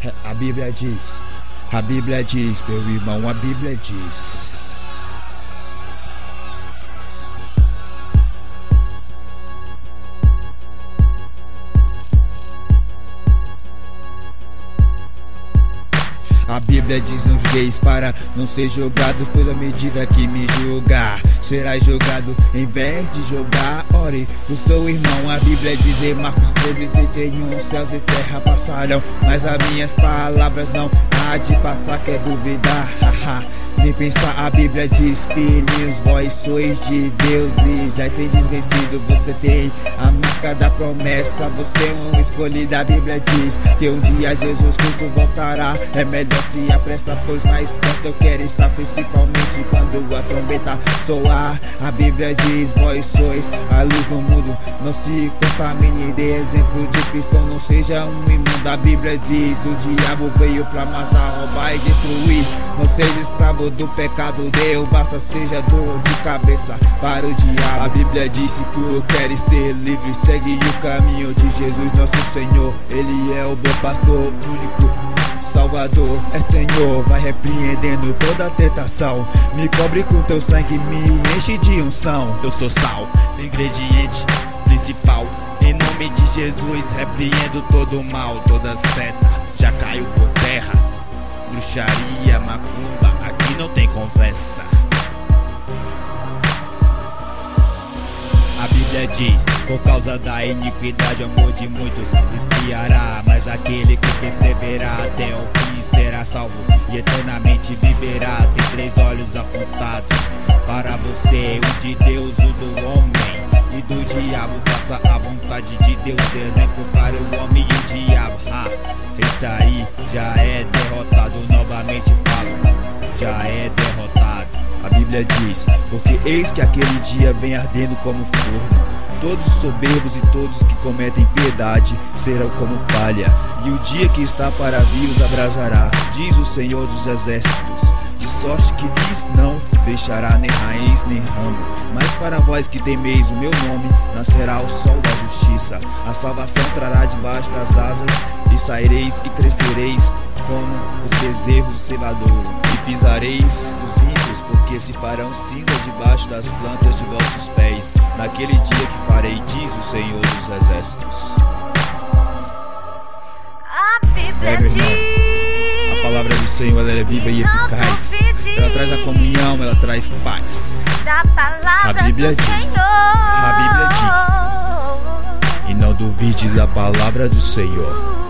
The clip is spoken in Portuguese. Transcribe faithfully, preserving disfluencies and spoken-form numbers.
A Bíblia diz, a Bíblia diz, meu irmão, a Bíblia diz. A Bíblia diz: não julgueis para não ser julgado, pois à medida que me julgar, serás julgado. Em vez de julgar, ore o seu irmão. A Bíblia diz em Marcos doze, trinta e um: céus e terra passarão, mas as minhas palavras não há de passar. Quer duvidar? Haha, nem pensar. A Bíblia diz: filhos, vós sois de Deus e já tendes vencido. Você tem a marca da promessa, você é um escolhido. A Bíblia diz que um dia Jesus Cristo voltará. É melhor se apressa, pois mais perto eu quero estar, principalmente quando a trombeta soar. A Bíblia diz: vós sois a luz do mundo, não se contamine. Dê exemplo de Cristo, não seja um imundo. A Bíblia diz: o diabo veio pra matar, roubar e destruir. Não seja escravo do pecado, Deus basta, seja dor de cabeça para o diabo. A Bíblia diz: se tu queres ser livre, segue o caminho de Jesus nosso Senhor. Ele é o bom pastor, único Salvador, é Senhor, vai repreendendo toda a tentação. Me cobre com teu sangue, me enche de unção. Eu sou sal, ingrediente principal. Em nome de Jesus, repreendo todo o mal. Toda seta já caiu por terra. Bruxaria, macumba, aqui não tem conversa. A Bíblia diz: por causa da iniquidade, o amor de muitos esfriará, mas aquele que perseverar até o fim será salvo e eternamente viverá. Tem três olhos apontados para você: o de Deus, o do homem e do diabo. Faça a vontade de Deus, exemplo para o homem e o diabo. Ah, esse aí já é derrotado, novamente falo, já é derrotado. A Bíblia diz: porque eis que aquele dia vem ardendo como forno. Todos os soberbos e todos que cometem piedade serão como palha, e o dia que está para vir os abrasará, diz o Senhor dos Exércitos. De sorte que lhes não deixará nem raiz nem ramo. Mas para vós que temeis o meu nome, nascerá o sol da justiça. A salvação trará debaixo das asas, e saireis e crescereis como os bezerros do cevador. E pisareis os ímpios, porque se farão cinza debaixo das plantas de vossos pés. Naquele dia que farei, diz o Senhor dos Exércitos. A Bíblia diz: a palavra do Senhor, ela é viva e eficaz. Ela traz a comunhão, ela traz paz. A Bíblia diz, a Bíblia diz, e não duvide da palavra do Senhor.